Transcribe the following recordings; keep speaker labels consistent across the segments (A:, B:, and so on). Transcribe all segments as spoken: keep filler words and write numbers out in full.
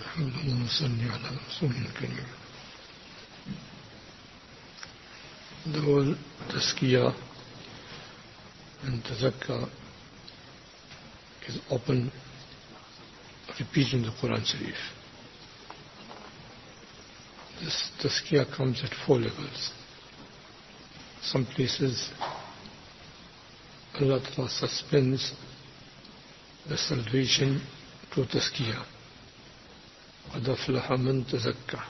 A: اللهم صل على رسول الكريم. The whole tazkiyah and tazakka is often repeated in the Quran Sharif. This tazkiyah comes at four levels. Some places Allah Ta'ala suspends the salvation to tazkiyah. قَدْ أَفْلَحَ مَنْ تَزَكَّى.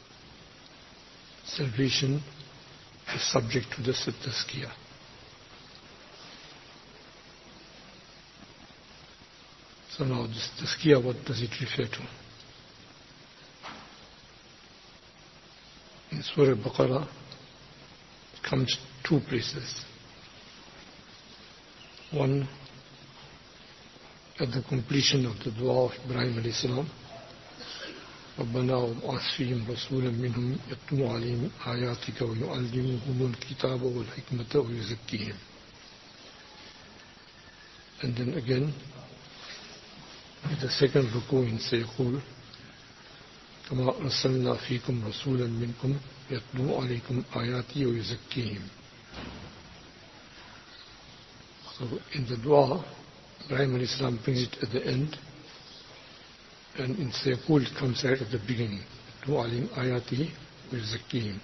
A: Salvation is subject to this tazkiyah. So now this tazkiyah, what does it refer to? In Surah Al-Baqarah it comes two places. One, at the completion of the dua of Ibrahim alayhi salam, ربنا وابعث فيهم رسولا منهم يتلو عليهم آياتك ويعلمهم الكتاب والحكمة ويزكيهم. And then again, in the second ruku in سيقول كما أرسلنا فيكم رسولا منكم يتلو عليكم آياتي ويزكيهم. So in the dua, Ibrahim alayhi salam brings it at the end, and in Sayqul it comes right at the beginning. Alim ayati wa yuzakkihim.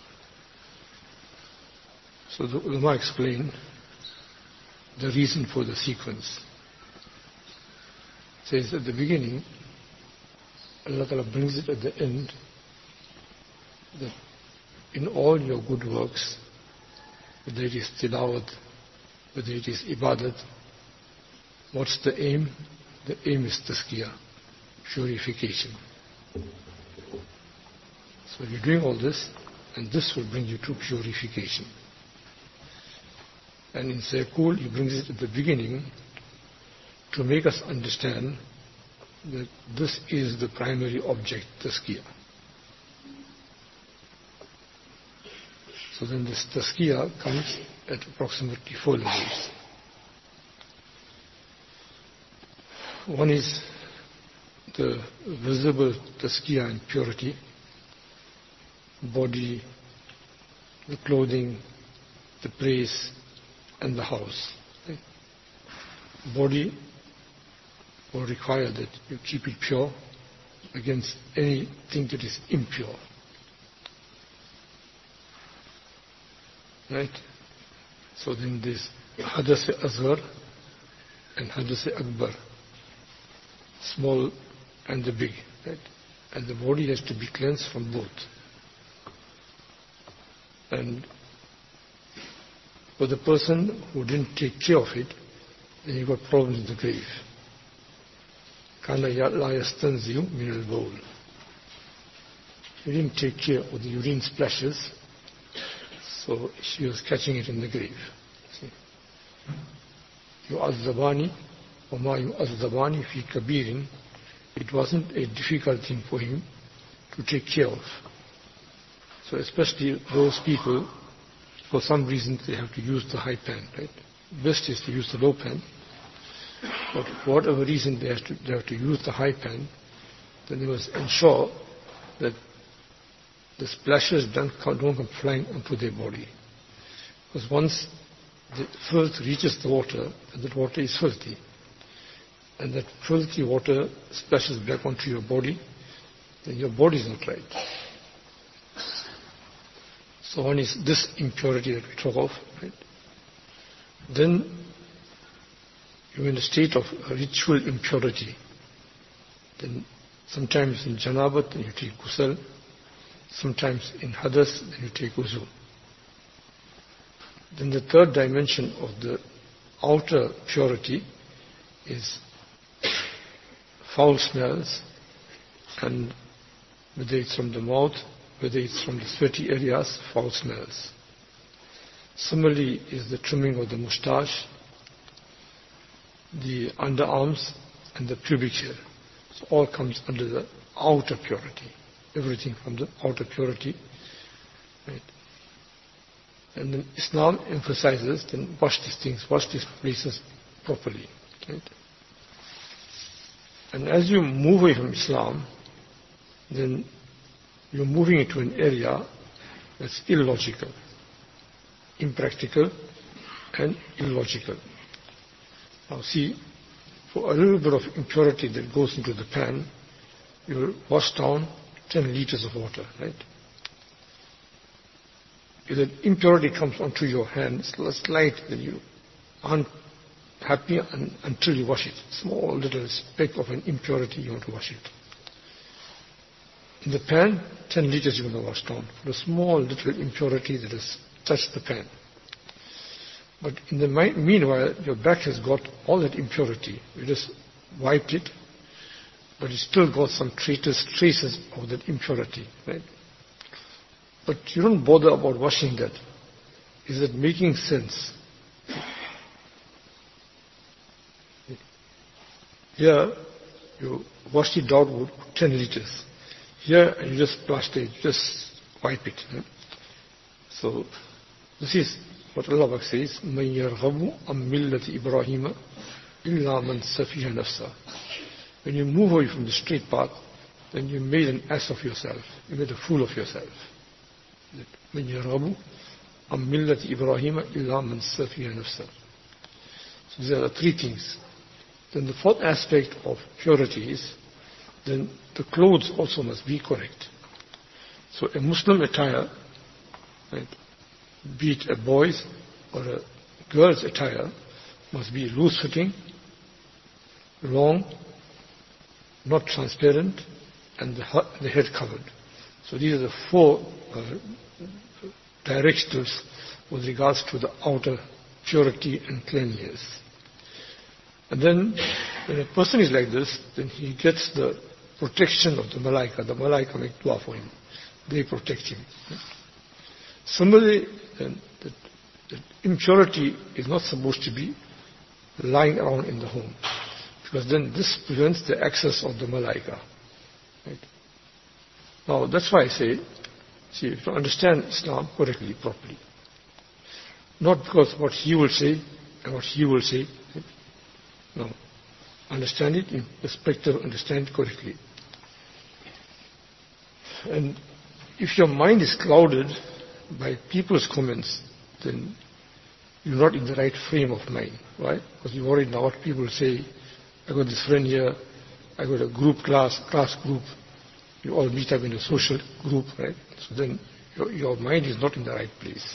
A: So the ulama explain the reason for the sequence. It says at the beginning, Allah Ta'ala brings it at the end, that in all your good works, whether it is tilawat, whether it is ibadat, what's the aim? The aim is tazkiyah, purification. So you're doing all this, and this will bring you to purification. And in Sayqul, he brings it at the beginning to make us understand that this is the primary object, tazkiyah. So then this tazkiyah comes at approximately four levels. One is the visible tazkiyah and purity, body, the clothing, the place, and the house. Right? Body will require that you keep it pure against anything that is impure. Right? So then there's Hadath Asghar and Hadath Akbar, small and the big, right? And the body has to be cleansed from both. And for the person who didn't take care of it, then he got problems in the grave. Kana la yastanziu min al-bawl. He didn't take care of the urine splashes, so she was catching it in the grave. Yu'azzabani wa ma yu'azzabani fi kabirin. It wasn't a difficult thing for him to take care of. So especially those people, for some reason they have to use the high pan, right? Best is to use the low pan. But for whatever reason they have to, they have to use the high pan, then they must ensure that the splashes don't come, don't come flying onto their body. Because once the filth reaches the water, then that water is filthy. And that filthy water splashes back onto your body, then your body is not right. So one is this impurity that we talk of, right? Then you're in a state of ritual impurity. Then sometimes in janabat, then you take ghusl. Sometimes in hadath, then you take wuzu. Then the third dimension of the outer purity is foul smells, and whether it's from the mouth, whether it's from the sweaty areas, foul smells. Similarly is the trimming of the moustache, the underarms, and the pubic hair. So all comes under the outer purity. Everything from the outer purity. Right? And then Islam emphasizes, then wash these things, wash these places properly. Right? And as you move away from Islam, then you're moving into an area that's illogical, impractical, and illogical. Now see, for a little bit of impurity that goes into the pan, you'll wash down ten liters of water, right? If that impurity comes onto your hands, slight, then you aren't happy un- until you wash it. Small little speck of an impurity, you want to wash it. In the pan, ten liters you're going to wash down for a small little impurity that has touched the pan. But in the mi- meanwhile, your back has got all that impurity. You just wiped it, but it's still got some traces, traces of that impurity, right? But you don't bother about washing that. Is that making sense? Here, you washed it out with ten liters. Here, you just plaster it, just wipe it. Right? So, this is what Allah says, مَنْ يَرْغَبُ عَنْ مِلَّةِ إِبْرَاهِيمَ إِلَّا مَنْ سَفِيهَ نَفْسَهُ. When you move away from the straight path, then you made an ass of yourself. You made a fool of yourself. مَنْ يَرْغَبُ عَنْ مِلَّةِ إِبْرَاهِيمَ إِلَّا مَنْ سَفِيهَ نَفْسَهُ. So there are three things. Then the fourth aspect of purity is, then the clothes also must be correct. So a Muslim attire, right, be it a boy's or a girl's attire, must be loose-fitting, long, not transparent, and the, the head covered. So these are the four uh, directives with regards to the outer purity and cleanliness. And then, when a person is like this, then he gets the protection of the malaika. The malaika make dua for him. They protect him. Similarly, the, the impurity is not supposed to be lying around in the home, because then this prevents the access of the malaika. Right? Now, that's why I say, see, if you understand Islam correctly, properly, not because what he will say and what he will say. Right? No. Understand it in perspective, understand it correctly. And if your mind is clouded by people's comments, then you're not in the right frame of mind. Why? Because you worry now what people say. I got this friend here, I got a group class, class group. You all meet up in a social group, right? So then your, your mind is not in the right place.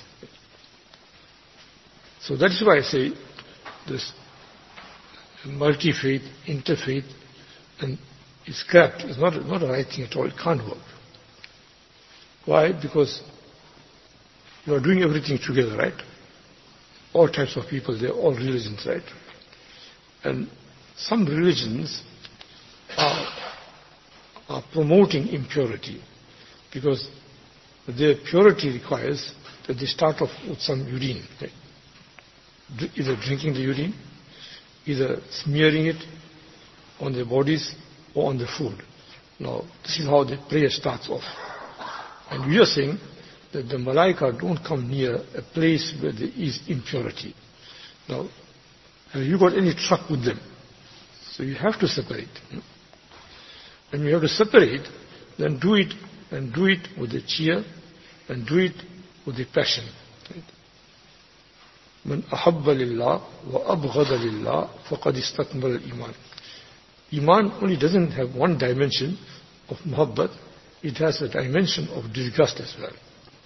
A: So that is why I say this multi-faith, interfaith, and it's scrapped. It's not, not a right thing at all. It can't work. Why? Because you are doing everything together, right? All types of people, they're all religions, right? And some religions are, are promoting impurity because their purity requires that they start off with some urine, right? Either drinking the urine, either smearing it on their bodies or on the food. Now, this is how the prayer starts off. And we are saying that the malaika don't come near a place where there is impurity. Now, have you got any truck with them? So you have to separate. When you have to separate, then do it, and do it with a cheer, and do it with a passion. Right? من أحب لله وأبغض لله فقد استكمل الإيمان. Iman only doesn't have one dimension of muhabbat, it has a dimension of disgust as well.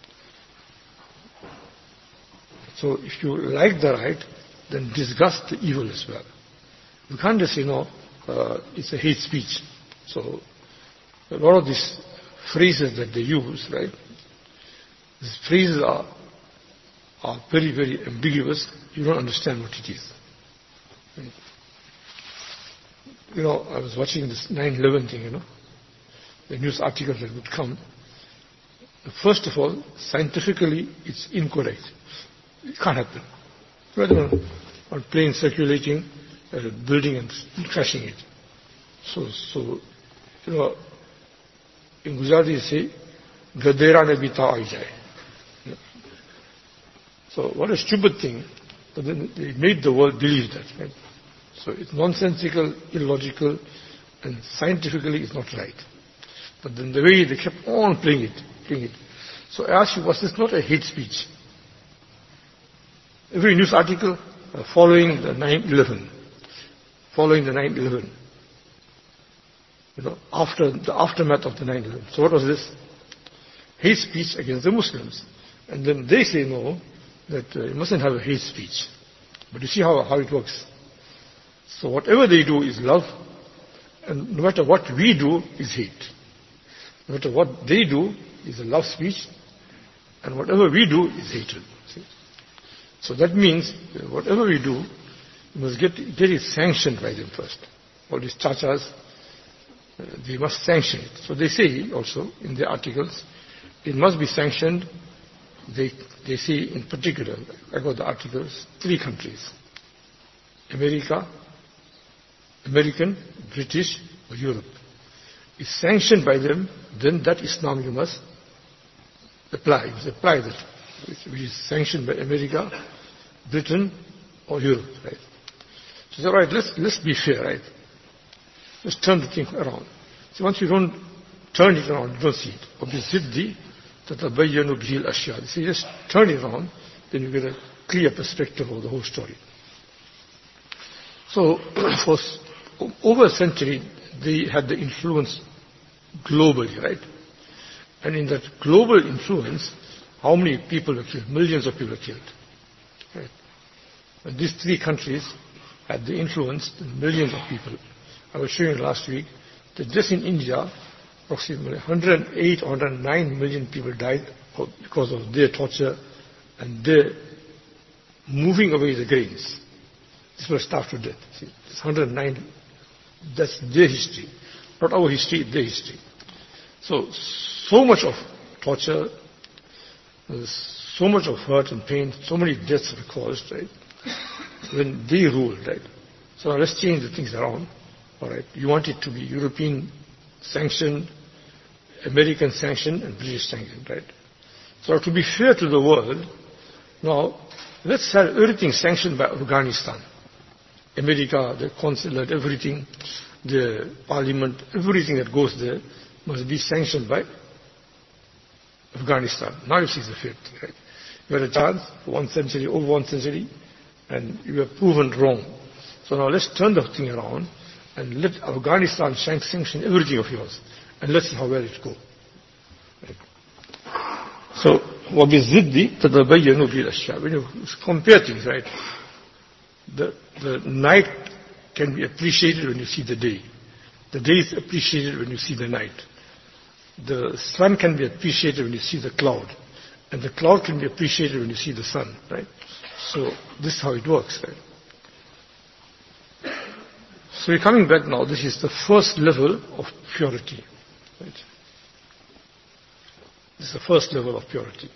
A: So if you like the right, then disgust the evil as well. You can't just say, no, uh, it's a hate speech. So a lot of these phrases that they use, right, these phrases are are very, very ambiguous. You don't understand what it is. You know, I was watching this nine eleven thing, you know, the news articles that would come. First of all, scientifically, it's incorrect. It can't happen. Rather on, on plane circulating, a building and crashing it. So, so, you know, in Gujarati they say, Gadera ne bita aa jaye. So what a stupid thing, but then they made the world believe that, right? So it's nonsensical, illogical, and scientifically it's not right. But then the way they kept on playing it, playing it. So I asked you, was this not a hate speech? Every news article uh, following the nine eleven, following the nine eleven, you know, after the aftermath of the nine eleven. So what was this? Hate speech against the Muslims. And then they say no, that uh, you mustn't have a hate speech. But you see how, how it works. So whatever they do is love, and no matter what we do is hate. No matter what they do is a love speech, and whatever we do is hatred. See? So that means that whatever we do, we must get, get it sanctioned by them first. All these chachas, uh, they must sanction it. So they say also in their articles, it must be sanctioned. They, they say in particular, I got the articles, three countries. America, American, British, or Europe. Is sanctioned by them, then that Islam you must apply. You must apply that, which is sanctioned by America, Britain, or Europe, right? So, all right, let's, let's be fair, right? Let's turn the thing around. So once you don't turn it around, you don't see it. وَبِالزِّدِّ تَتَبَيَّنُ بِهِ الْأَشْيَاء. So you just turn it around, then you get a clear perspective of the whole story. So, for over a century, they had the influence globally, right? And in that global influence, how many people were killed? Millions of people were killed. Right? And these three countries had the influence of millions of people. I was showing you last week that just in India, approximately one hundred eight or one hundred nine million people died because of their torture and their moving away the grains. This was starved to death. See, it's one hundred nine, that's their history. Not our history, their history. So, so much of torture, so much of hurt and pain, so many deaths were caused, right? When they ruled, right? So now let's change the things around. All right, you want it to be European sanctioned, American sanctioned, and British sanctioned, right? So to be fair to the world, now let's have everything sanctioned by Afghanistan. America, the consulate, everything, the parliament, everything that goes there must be sanctioned by Afghanistan. Now you see the fair thing, right? You had a chance for one century, over one century, and you were proven wrong. So now let's turn the thing around and let Afghanistan sanction everything of yours, and let's see how well it goes. Right. So, وَبِالزِّدِّ تَتَبَيَّنُ بِالْأَشْيَاء. When you compare things, right, the, the night can be appreciated when you see the day. The day is appreciated when you see the night. The sun can be appreciated when you see the cloud. And the cloud can be appreciated when you see the sun, right? So, this is how it works, right? So we're coming back now. This is the first level of purity. Right? This is the first level of purity.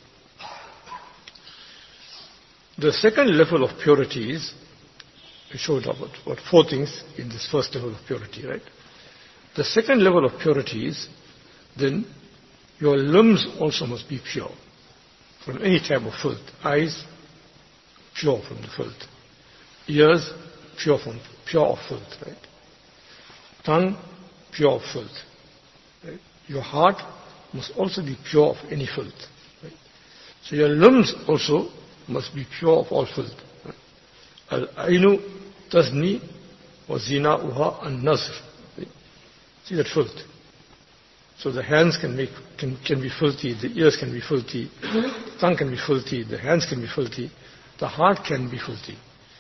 A: The second level of purity is, we showed about, about four things in this first level of purity, right? The second level of purity is, then your limbs also must be pure from any type of filth. Eyes, pure from the filth. Ears, pure from pure of filth, right? Tongue, pure of filth. Right? Your heart must also be pure of any filth. Right? So your limbs also must be pure of all filth. Right? Al-ainu tazni wa zina'uha an-nazr. Right? See that filth. So the hands can make can, can be filthy, the ears can be filthy, the tongue can be filthy, the hands can be filthy, the heart can be filthy.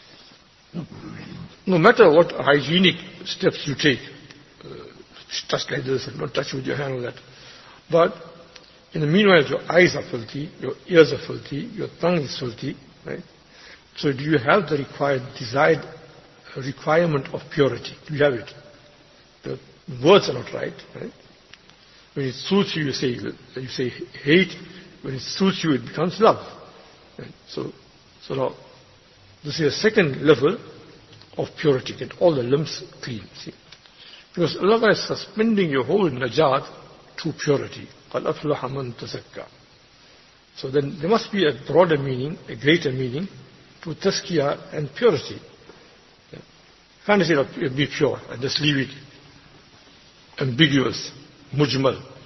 A: No matter what hygienic steps you take, uh, touch like this and don't touch with your hand or that. But in the meanwhile, your eyes are filthy, your ears are filthy, your tongue is filthy, right? So do you have the required, desired requirement of purity? Do you have it? The words are not right, right? When it suits you, you say you say hate. When it suits you, it becomes love. Right? So, so now. This is a second level of purity, get all the limbs clean. See? Because Allah is suspending your whole najat to purity. قَدْ أَفْلَحَ مَنْ تَزَكَّى. So then there must be a broader meaning, a greater meaning to tazkiyah and purity. You can't say be pure and just leave it ambiguous, mujmal.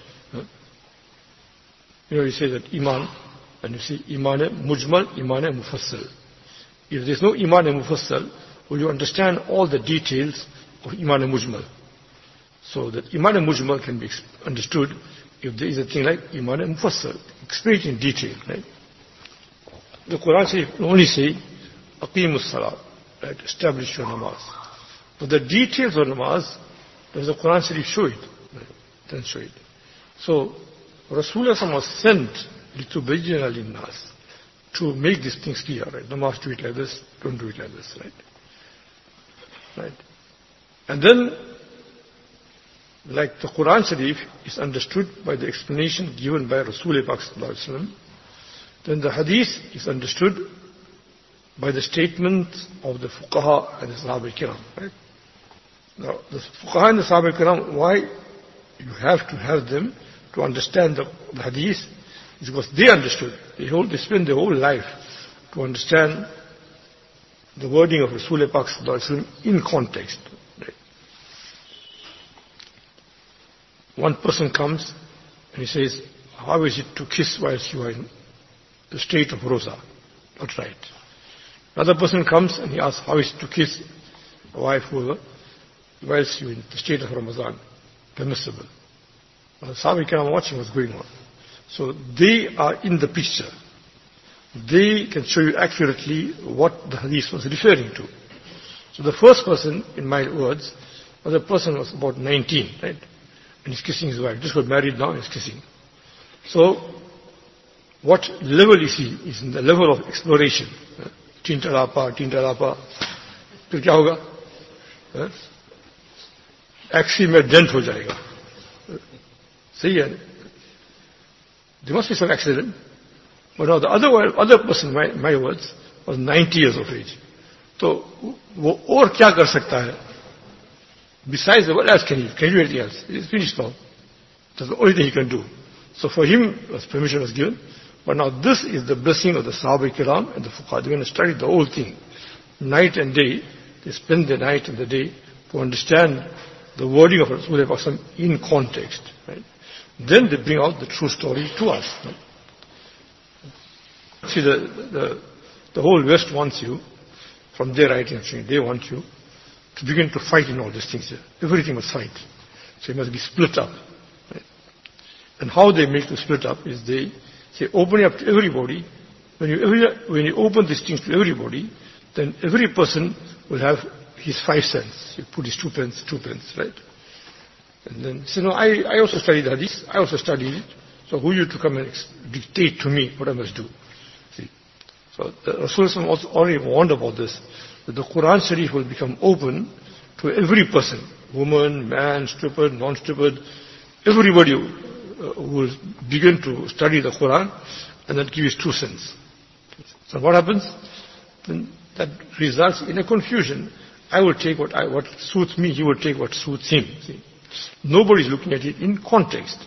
A: You know, you say that Iman, and you say Iman Mujmal, Iman Mufassal. If there's no Iman Mufassal, will you understand all the details of Iman Mujmal? So that Iman Mujmal can be understood if there is a thing like Iman Mufassal, explained in detail, right? The Quran says, only say, Aqimus Salat, right? Establish your namaz. But the details of namaz, does the Quran Sharif show it? Right? Doesn't show it. So, Rasulullah was sent to Bayyana lin-nas, to make these things clear, right? Namaz, do it like this, don't do it like this, right? Right? And then, like the Quran Sharif is understood by the explanation given by Rasulullah Sallallahu Alaihi Wasallam, then the Hadith is understood by the statement of the Fuqaha and the Sahaba Kiram, right? Now, the Fuqaha and the Sahaba Kiram, why you have to have them to understand the, the Hadith is because they understood. They, whole, they spend their whole life to understand the wording of Rasulullah Sallallahu Alaihi Wasallam in context. Right? One person comes and he says, how is it to kiss whilst you are in the state of Rosa? Not right. Another person comes and he asks, how is it to kiss a wife whoever whilst you are in the state of Ramadan? Permissible. Now, the Sahaba Kiram are watching what's going on. So they are in the picture. They can show you accurately what the hadith was referring to. So the first person, in my words, was a person who was about nineteen, right? And he's kissing his wife. Just got married now and he's kissing. So, what level is he? He's in the level of exploration. Tinta lapa, tinta lapa. फिर क्या होगा? Actually में dent हो जाएगा. सही है? There must be some accident. But now the other other person, my, my words, was ninety years of age. So, वो और क्या कर सकता है? Besides, what else can he? Can he do anything else? It's finished now. That's the only thing he can do. So for him, permission was given. But now this is the blessing of the Sahaba Kiram and the Fuqaha. They're going to study the whole thing. Night and day, they spend the night and the day to understand the wording of Rasulullah in context. Right? Then they bring out the true story to us. Right? See, the, the, the whole West wants you, from their writing, they want you to begin to fight in all these things here. Everything must fight. So it must be split up. Right? And how they make the split up is they say, open it up to everybody. When you, every, when you open these things to everybody, then every person will have his five cents. You put his two pence, two pence, right? And then say, no, I, I also studied hadith. I also studied it. So who are you to come and ex- dictate to me what I must do? See? So the Rasulullah also already warned about this. That the Quran Sharif will become open to every person, woman, man, stupid, non-stupid, everybody uh, will begin to study the Quran and then give his two cents. So what happens? Then that results in a confusion. I will take what, I, what suits me, he will take what suits him. See? Nobody is looking at it in context.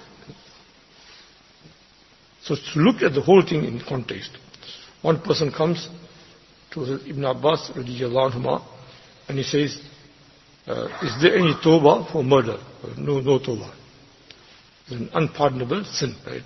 A: So to look at the whole thing in context. One person comes to Ibn Abbas radiallahu anhuma, and he says, uh, is there any tawbah for murder? No, no tawbah. It's an unpardonable sin, right?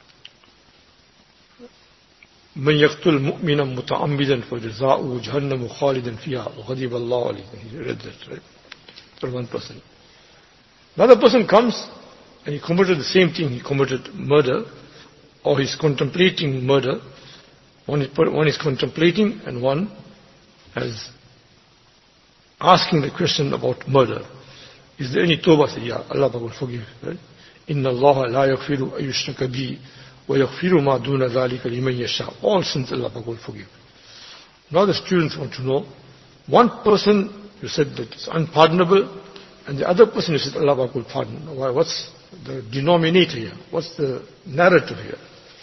A: من يقتل مؤمنا متعمدا فجزاؤه جهنم خالدا فيها وغضب الله عليه. He read that, right? For one person. Another person comes and he committed the same thing. He committed murder, or he's contemplating murder. One is, one is contemplating and one is asking the question about murder. Is there any tawbah? Say, yeah, Allah will forgive. Right? Inna Allah la yaghfiru ayyushraka bi wa yaghfiru ma duna dhalika liman yasha. All sins Allah will forgive. Now the students want to know, one person you said that it's unpardonable, and the other person you said Allah will pardon. What's the denominator here? What's the narrative here?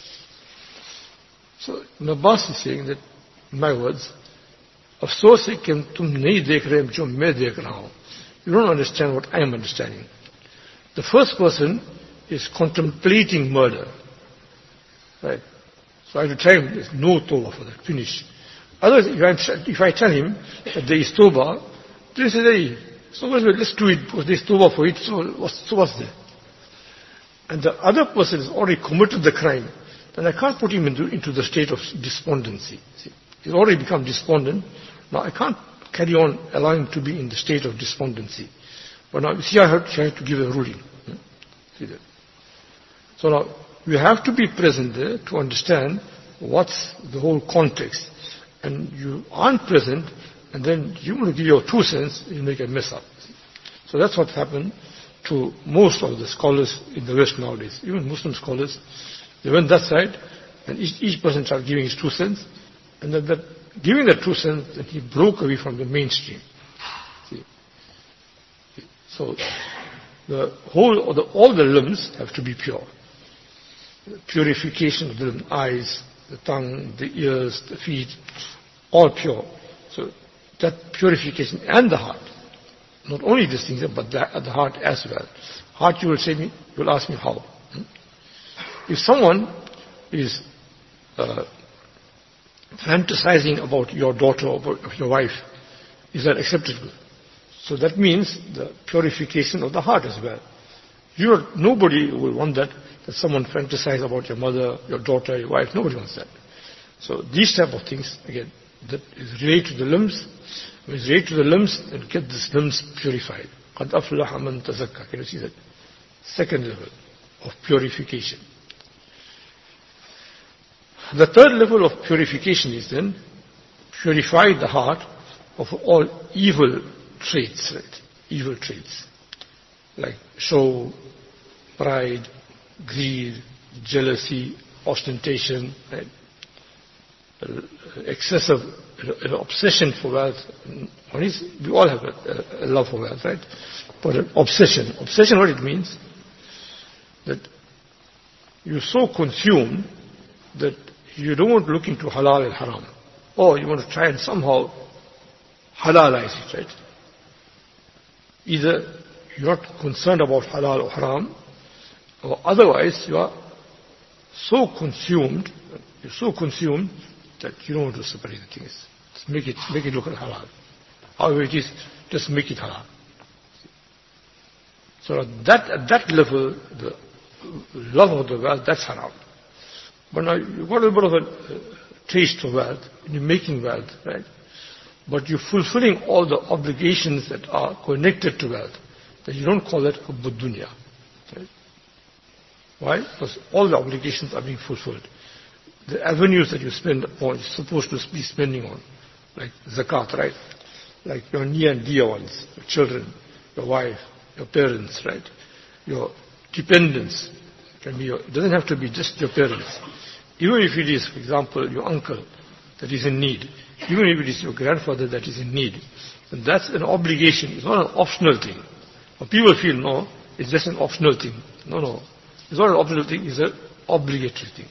A: So Ibn Abbas is saying that, in my words, अफसोस है कि तुम नहीं देख रहे जो मैं देख रहा हूं. You don't understand what I am understanding. The first person is contemplating murder. Right? So I have to tell him there's no tawbah for that. Finish. Otherwise, if I, if I tell him that there is tawbah, then he says, hey, so let's do it because there's tawbah for it, so what's, so what's there? and the other person has already committed the crime, then I can't put him into, into the state of despondency. See, he's already become despondent. Now I can't carry on allowing him to be in the state of despondency. But now, see, I have, I have to give a ruling. Hmm? See that? So now, you have to be present there to understand what's the whole context. And you aren't present, and then you want to give your two cents, you make a mess up. So that's what happened to most of the scholars in the West nowadays. Even Muslim scholars, they went that side, and each, each person started giving his two cents, and then that, giving that two cents, then he broke away from the mainstream. See? So the whole, or the, all the limbs have to be pure. The purification of the eyes, the tongue, the ears, the feet, all pure. So that purification, and the heart. Not only these things, but the, the heart as well. Heart, you will say me, you will ask me how. Hmm? If someone is uh, fantasizing about your daughter or about your wife, is that acceptable? So that means the purification of the heart as well. You are, nobody will want that, that someone fantasize about your mother, your daughter, your wife. Nobody wants that. So these type of things, again, that is related to the limbs. When it's related to the limbs, then get these limbs purified. قَدْ أَفْلَحَ مَنْ تَزَكَّى. Can you see that? Second level of purification. The third level of purification is then purify the heart of all evil traits, right? Evil traits. Like show, pride, greed, jealousy, ostentation, right? Excessive an obsession for wealth. We all have a, a love for wealth, right? But an obsession. Obsession, what it means? That you're so consumed that you don't want to look into halal and haram. Or you want to try and somehow halalize it, right? Either you're not concerned about halal or haram, or otherwise you are so consumed, you're so consumed that you don't want to separate the things. Just make it, make it look halal. However it is, just make it halal. So that, at that level, the love of the wealth, that's haram. But now you've got a bit of a taste of wealth, and you're making wealth, right? But you're fulfilling all the obligations that are connected to wealth. That you don't call that hubbud dunya. Right? Why? Because all the obligations are being fulfilled. The avenues that you spend on, you're supposed to be spending on, like zakat, right? Like your near and dear ones, your children, your wife, your parents, right? Your dependents. Can be your, it doesn't have to be just your parents. Even if it is, for example, your uncle that is in need, even if it is your grandfather that is in need, then that's an obligation. It's not an optional thing. When people feel, no, it's just an optional thing. No, no. It's not an optional thing, it's an obligatory thing.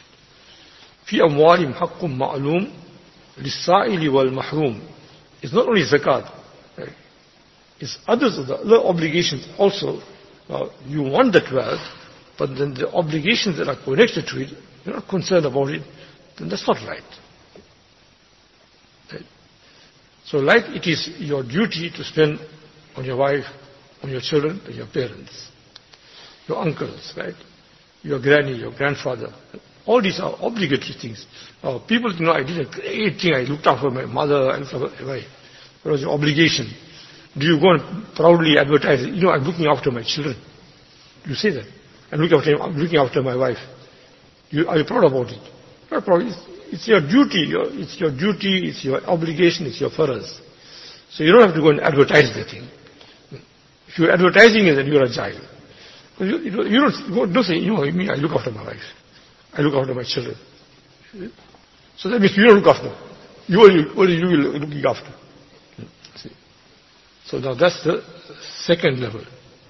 A: في أموالهم حق معلوم للسائل والمحروم. It's not only zakat, right? It's others of the other obligations also. Now, you want that wealth, but then the obligations that are connected to it, you're not concerned about it, then that's not right. Right? So like it is your duty to spend on your wife, on your children, and your parents, your uncles, right? Your granny, your grandfather. All these are obligatory things. Now, people think, no, I did a great thing. I looked after my mother. I looked after my wife. It was your obligation. Do you go and proudly advertise, you know, I'm looking after my children? Do you say that? I'm looking after, I'm looking after my wife. You, are you proud about it? Not proud. It's, it's your duty. Your, it's your duty. It's your obligation. It's your faraz. So you don't have to go and advertise the thing. If you're advertising it, then you're a jahil. You, you, don't, you don't, don't say, you know, me, I look after my wife. I look after my children. So that means you don't look after. You only, only you will looking after. See? So now that's the second level.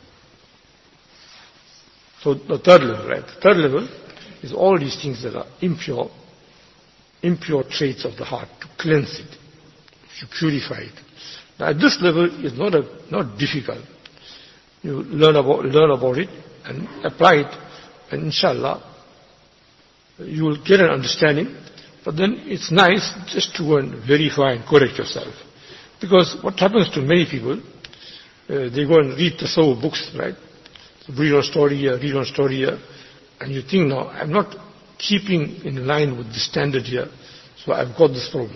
A: So the third level, right? The third level is all these things that are impure, impure traits of the heart, to cleanse it, to purify it. Now at this level is not a, not difficult. You learn about, learn about it and apply it, and inshallah, you will get an understanding, but then it's nice just to go and verify and correct yourself. Because what happens to many people, uh, they go and read the tasawwuf books, right? So read one story here, read one story here, and you think, no, I'm not keeping in line with the standard here, so I've got this problem.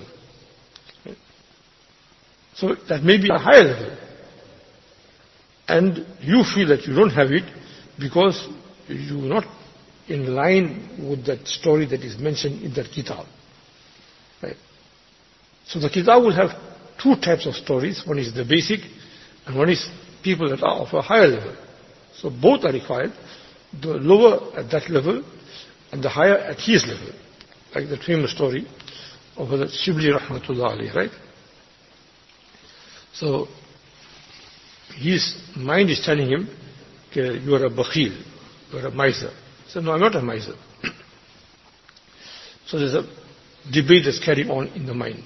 A: So that may be a higher level. And you feel that you don't have it because you're not in line with that story that is mentioned in that kitab. Right? So the kitab will have two types of stories. One is the basic, and one is people that are of a higher level. So both are required. The lower at that level, and the higher at his level. Like the famous story of the Shibli Rahmatullah alayhi, right? So his mind is telling him, okay, you are a bakhil, you are a miser. He said, no, I'm not a miser. So there's a debate that's carried on in the mind.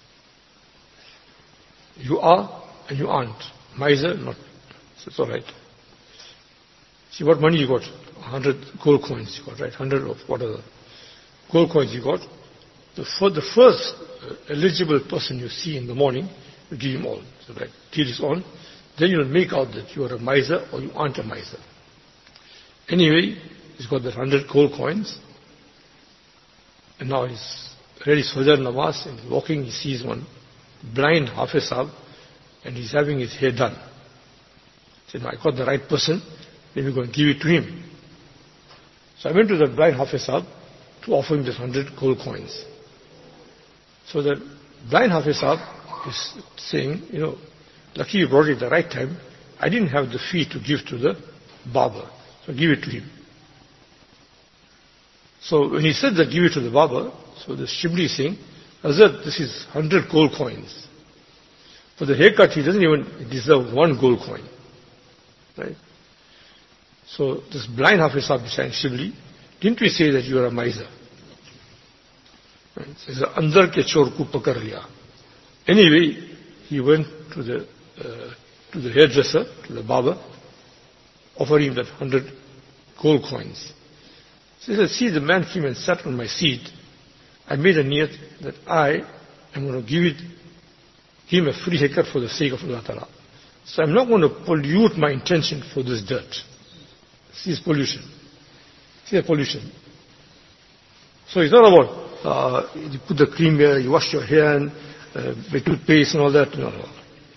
A: You are and you aren't. Miser, not. So it's all right. See what money you got? one hundred gold coins you got, right? one hundred of whatever gold coins you got. The, for the first uh, eligible person you see in the morning, you give him all. So like, till it's on. Then you'll make out that you are a miser or you aren't a miser. Anyway, he's got that hundred gold coins. And now he's ready for Fajr Namaz and he's walking, he sees one blind Hafiz Sahib and he's having his hair done. He said, no, I got the right person, let me go and give it to him. So I went to the blind Hafiz Sahib to offer him this hundred gold coins. So the blind Hafiz Sahib is saying, you know, lucky you brought it at the right time. I didn't have the fee to give to the barber, so give it to him. So when he said that give it to the barber, so the Shibli is saying, Hazrat, this is hundred gold coins. For the haircut, he doesn't even deserve one gold coin. Right? So this blind Hafiz Sahib is saying, Shibli, didn't we say that you are a miser? Right? So he said, Andar ke chor ko pakar liya. Anyway, he went to the uh, to the hairdresser, to the barber, offering him that hundred gold coins. So he said, see, the man came and sat on my seat. I made a niyat that I am going to give it, him a free haircut for the sake of Allah Ta'ala. So I'm not going to pollute my intention for this dirt. See this pollution. See the pollution. So it's not about uh, you put the cream here, you wash your hair and uh, with toothpaste and all that. No, no.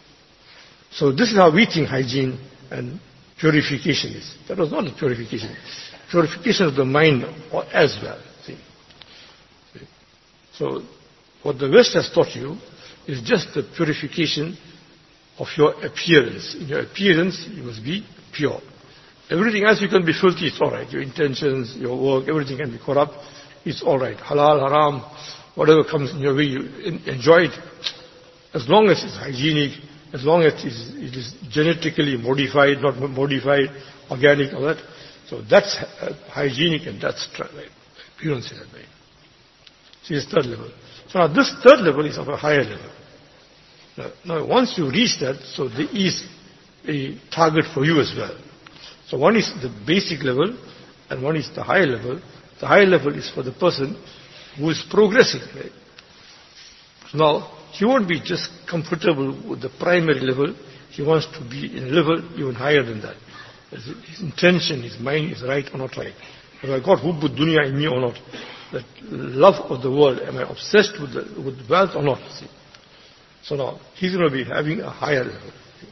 A: So this is how we think hygiene and purification is. That was not a purification. Purification of the mind as well. See? See? So what the West has taught you is just the purification of your appearance. In your appearance, you must be pure. Everything else you can be filthy, it's alright. Your intentions, your work, everything can be corrupt, it's alright. Halal, haram, whatever comes in your way, you enjoy it. As long as it's hygienic, as long as it is, it is genetically modified, not modified, organic, all that. So that's hygienic and that's appearance in that way. See, it's third level. So now this third level is of a higher level. Now, now once you reach that, so there is a target for you as well. So one is the basic level and one is the higher level. The higher level is for the person who is progressing. Right? So now, he won't be just comfortable with the primary level. He wants to be in a level even higher than that. His intention, his mind is right or not right. Have I got hubbud dunya in me or not? That love of the world, am I obsessed with, the, with wealth or not? See? So now, he's going to be having a higher level.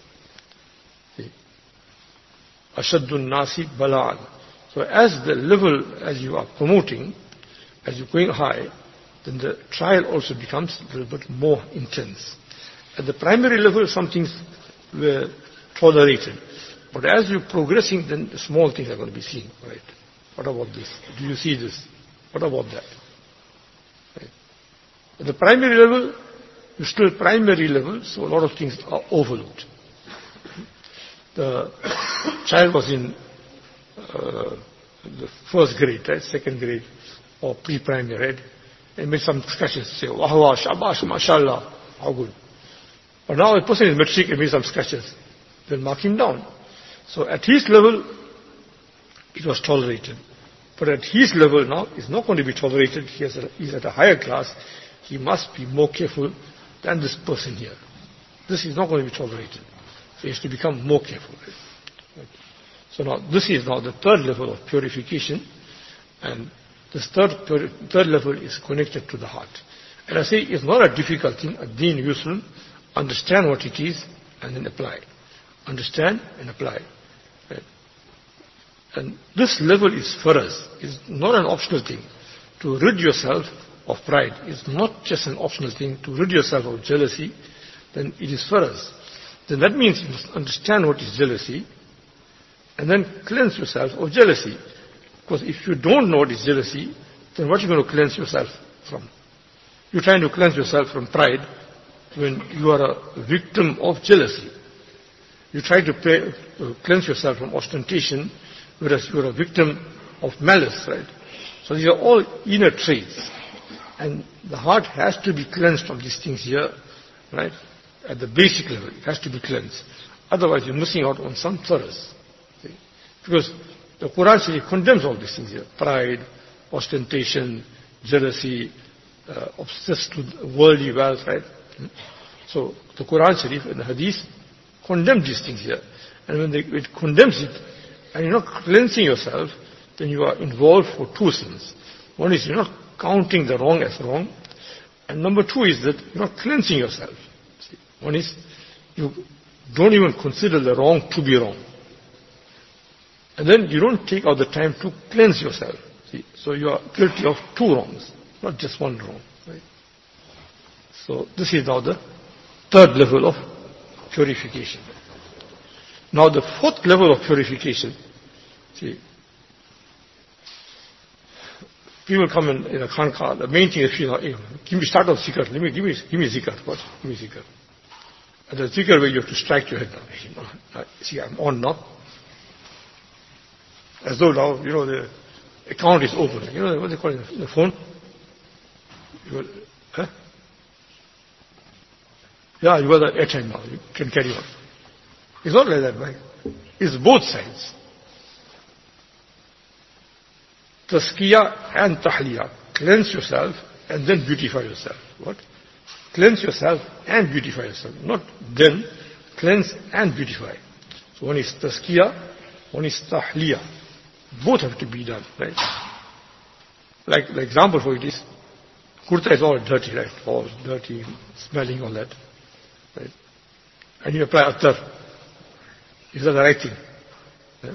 A: See? Ashaddun nasi bala'an. So as the level, as you are promoting, as you're going high, then the trial also becomes a little bit more intense. At the primary level, some things were tolerated. But as you're progressing, then the small things are going to be seen. Right? What about this? Do you see this? What about that? Right? At the primary level, you're still primary level, so a lot of things are overlooked. The child was in uh, the first grade, right? Second grade, or pre-primary, right? And made some scratches, say, wah wah, shabash, mashallah, how good. But now a person is matric and made some scratches, then mark him down. So at his level, it was tolerated. But at his level now, it's not going to be tolerated. He has a, he's at a higher class. He must be more careful than this person here. This is not going to be tolerated. So he has to become more careful. Right? So now this is now the third level of purification, and this third, third level is connected to the heart. And I say it's not a difficult thing, ad-din yusrun, understand what it is and then apply. Understand and apply. Right? And this level is for us, it's not an optional thing. To rid yourself of pride is not just an optional thing. To rid yourself of jealousy, then it is for us. Then that means you must understand what is jealousy and then cleanse yourself of jealousy. Because if you don't know what is jealousy, then what are you going to cleanse yourself from? You're trying to cleanse yourself from pride when you are a victim of jealousy. You try to pay, uh, cleanse yourself from ostentation, whereas you are a victim of malice, right? So these are all inner traits. And the heart has to be cleansed from these things here, right? At the basic level, it has to be cleansed. Otherwise, you're missing out on some thirst. See? Because the Quran Sharif condemns all these things here. Pride, ostentation, jealousy, uh, obsessed with worldly wealth, right? So the Quran Sharif and the Hadith condemn these things here. And when they, it condemns it, and you're not cleansing yourself, then you are involved for two sins. One is you're not counting the wrong as wrong. And number two is that you're not cleansing yourself. See? One is you don't even consider the wrong to be wrong. And then you don't take out the time to cleanse yourself. See? So you are guilty of two wrongs, not just one wrong. Right? So this is now the third level of purification. Now the fourth level of purification, see, people come in, in a khanqah, the main thing is, you know, hey, give me start of zikr, let me, give me, give me zikr, what? Give me zikr. And the zikr where you have to strike your head now. You know, see, I'm on now. As though now, you know, the account is open. You know what they call it, the phone? You, huh? Yeah, you got the airtime now, you can carry on. It's not like that, right? It's both sides. Tazkiyah and tahliyah. Cleanse yourself and then beautify yourself. What? Cleanse yourself and beautify yourself. Not then, cleanse and beautify. So one is tazkiyah, one is tahliyah. Both have to be done, right? Like the example for it is, kurta is all dirty, right? All dirty, smelling, all that. Right? And you apply attar. Is that the right thing? Yeah?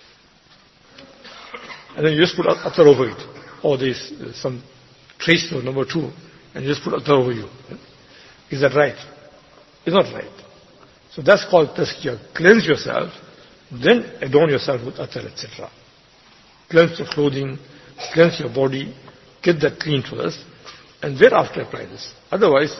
A: And then you just put attar over it. Or there's some trace of number two, and you just put attar over you. Yeah? Is that right? It's not right. So that's called tazkiyah. Cleanse yourself, then adorn yourself with attar, et cetera. Cleanse your clothing, cleanse your body, get that clean first, and thereafter apply this. Otherwise,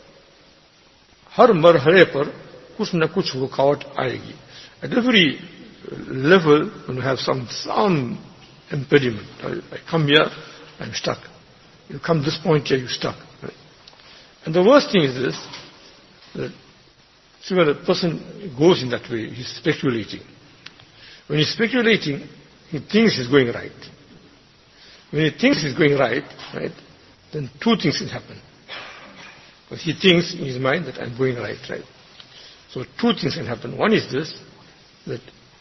A: har marhale par kuch na kuch rukawat aayegi. At every level, when you have some some impediment, I come here, I'm stuck. You come this point here, you're stuck. Right? And the worst thing is this, that see, when a person goes in that way, he's speculating. When he's speculating, he thinks he's going right. When he thinks he's going right, right, then two things can happen. Because he thinks in his mind that I'm going right, right. So two things can happen. One is this, that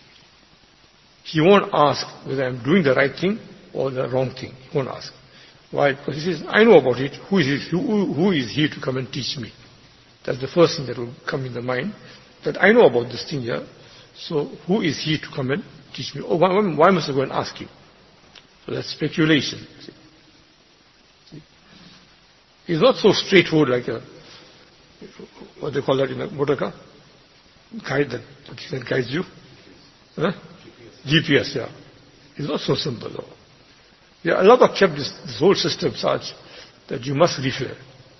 A: he won't ask whether I'm doing the right thing or the wrong thing. He won't ask. Why? Because he says, I know about it. Who is, it? Who, who is he to come and teach me? That's the first thing that will come in the mind. That I know about this thing here. So who is he to come and teach me? Oh, why, why must I go and ask him? So that's speculation. See? See? It's not so straightforward like a, what they call that in a motor car? Guide that, that guides you. Huh? G P S, yeah. It's not so simple though. Yeah, Allah has kept this, this whole system such that you must refer.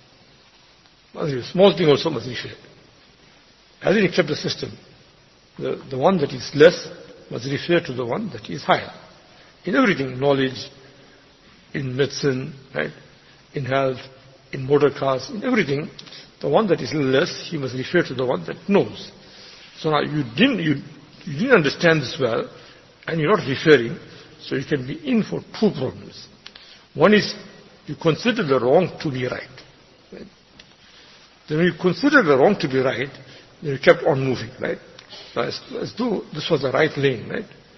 A: Small thing also must refer. Hasn't kept the system? The, the one that is less must refer to the one that is higher. In everything, knowledge, in medicine, right? In health, in motor cars, in everything, the one that is less, he must refer to the one that knows. So now you didn't, you, you didn't understand this well, and you're not referring, so you can be in for two problems. One is, you consider the wrong to be right. right? Then when you consider the wrong to be right, then you kept on moving, right? So as, as though this was the right lane, right?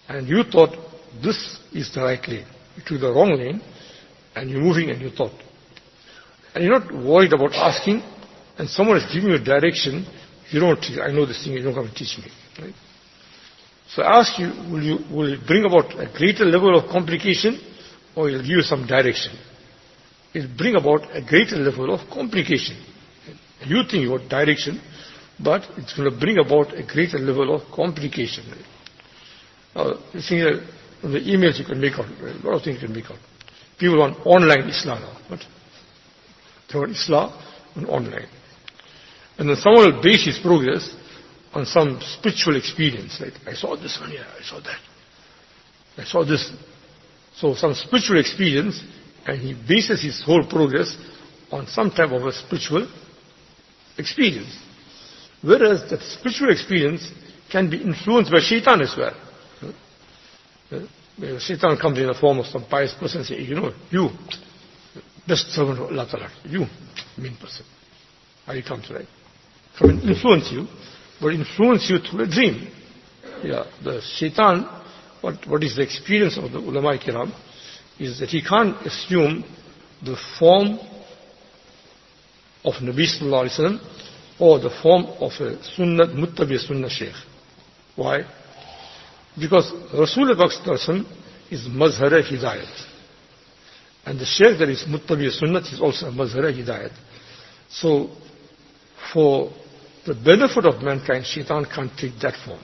A: and you thought this is the right lane. You took the wrong lane, and you're moving and you thought. And you're not worried about asking, and someone is giving you a direction, you don't teach, I know this thing, you don't come and teach me. Right? So I ask you, will you will it bring about a greater level of complication, or will it give you some direction? It will bring about a greater level of complication. You think you want direction, but it's going to bring about a greater level of complication. Now, you see, uh, from the emails you can make out, right? A lot of things you can make out. People want online Islam now. What? They want Islam on online. And then someone will base his progress on some spiritual experience. Like, I saw this one here, I saw that. I saw this. So some spiritual experience, and he bases his whole progress on some type of a spiritual experience. Whereas that spiritual experience can be influenced by shaitan as well. Uh, shaitan comes in the form of some pious person and says, you know, you, best servant of Allah Ta'ala, you, mean person. How he comes, right? Come and influence you, but influence you through a dream. Yeah, the shaitan, what, what is the experience of the ulama kiram, is that he can't assume the form of Nabi Sallallahu Alaihi Wasallam or the form of a sunnah, muttabi sunnah shaykh. Why? Because Rasulullah Sallallahu Alaihi Wasallam is mazhar hidayat. And the shaykh that is muttabi sunnah is also a mazhar hidayat. So, for the benefit of mankind, shaitan can't take that form.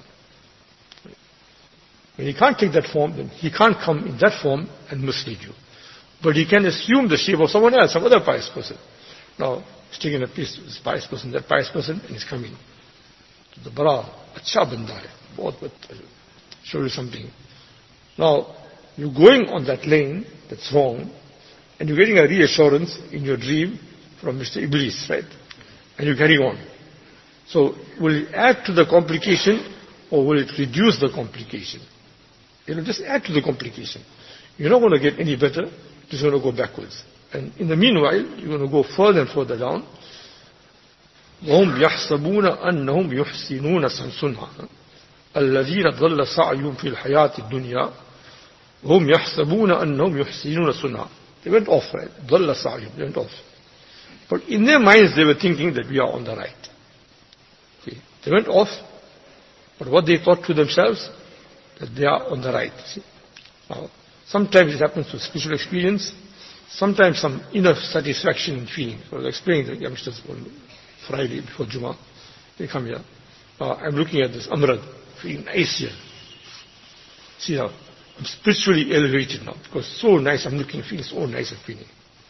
A: When he can't take that form, then he can't come in that form and mislead you. But he can assume the shape of someone else, some other pious person. Now, he's taking a piece of this pious person, that pious person, and he's coming to the bara, acha banda hai, bahut bahut, show you something. Now, you're going on that lane that's wrong, and you're getting a reassurance in your dream from Mister Iblis, right? And you carry on. So, will it add to the complication, or will it reduce the complication? It will just add to the complication. You're not going to get any better, it's going to go backwards. And in the meanwhile, you're going to go further and further down. وَهُمْ يَحْسَبُونَ أَنَّهُمْ يُحْسِنُونَ صَنْعًا الَّذِينَ ضَلَّ سَعْيُهُمْ فِي الْحَيَاةِ الدُّنْيَا وَهُمْ يَحْسَبُونَ أَنَّهُمْ يُحْسِنُونَ صَنْعًا. They went off, right? ضَلَّ سَعْيُهُمْ. They went off. But in their minds, they were thinking that we are on the right. See? They went off, but what they thought to themselves, that they are on the right. See? Now, sometimes it happens to spiritual experience, sometimes some inner satisfaction in feeling. So I was explaining to the youngsters on Friday before Jummah. They come here. Uh, I'm looking at this Amrad, feeling nice here. See now, I'm spiritually elevated now, because so nice, I'm looking, feeling so nice and feeling.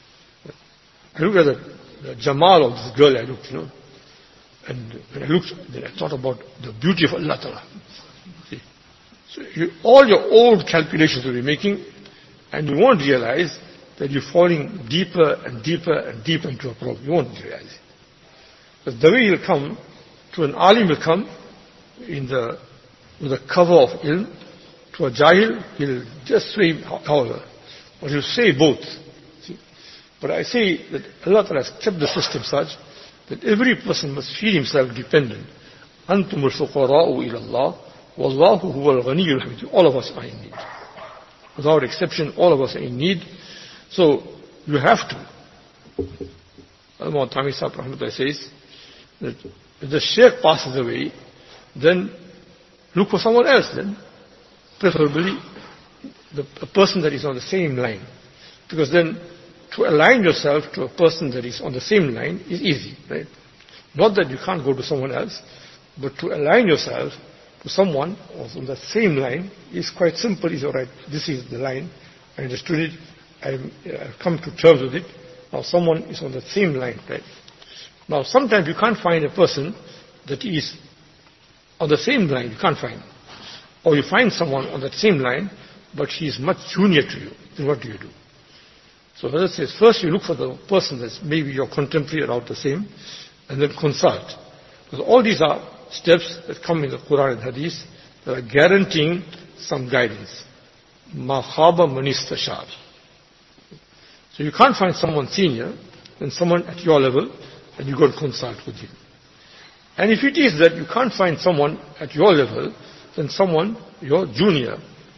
A: I look at the, the Jamal of this girl, I looked, you know, and when I looked, then I thought about the beauty of Allah Ta'ala. See? So you, all your old calculations will be making, and you won't realize that you're falling deeper and deeper and deeper into a problem. You won't realize it. But the way you'll come, to an alim will come in the, with the cover of ilm, to a jahil, he'll just say however, but he'll say both. See? But I say that Allah Ta'ala has kept the system such that every person must feel himself dependent. Antumul fuqara'u ila Allah, wallahu huwal ghaniyyul hamid. All of us are in need. Without exception, all of us are in need. So, you have to. Al-Mawad Thami Sahib Rahmatullah says that if the shaykh passes away, then look for someone else then. Preferably the, a person that is on the same line. Because then to align yourself to a person that is on the same line is easy, right? Not that you can't go to someone else, but to align yourself to someone on the same line is quite simple. It's all right, this is the line, I understood it, I've come to terms with it. Now someone is on the same line, right? Now sometimes you can't find a person that is on the same line, you can't find. Or you find someone on that same line, but he is much junior to you. Then what do you do? So Hazrat says, first you look for the person that's maybe your contemporary about the same, and then consult. Because all these are steps that come in the Quran and Hadith that are guaranteeing some guidance. Ma khaba man istashar. So you can't find someone senior, then someone at your level, and you go and consult with him. And if it is that you can't find someone at your level, then someone, your junior,